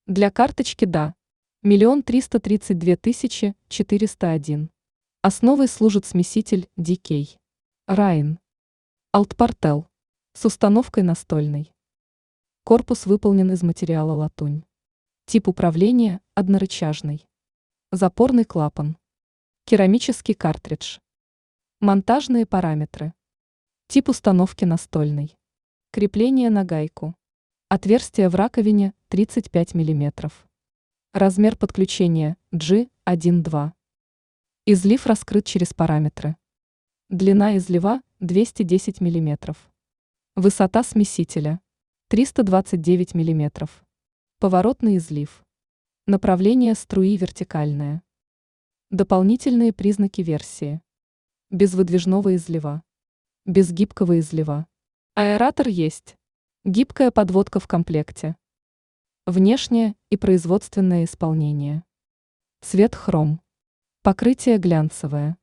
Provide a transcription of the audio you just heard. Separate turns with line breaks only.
Для карточки «Да». 1 332 401. Основой служит смеситель DK. Райн. Алтпартел. С установкой настольной. Корпус выполнен из материала латунь. Тип управления – однорычажный. Запорный клапан. Керамический картридж. Монтажные параметры. Тип установки настольный. Крепление на гайку. Отверстие в раковине 35 мм. Размер подключения G1-2. Излив раскрыт через параметры. Длина излива 210 мм. Высота смесителя 329 мм. Поворотный излив. Направление струи вертикальное. Дополнительные признаки версии. Без выдвижного излива. Без гибкого излива. Аэратор есть. Гибкая подводка в комплекте. Внешнее и производственное исполнение. Цвет хром. Покрытие глянцевое.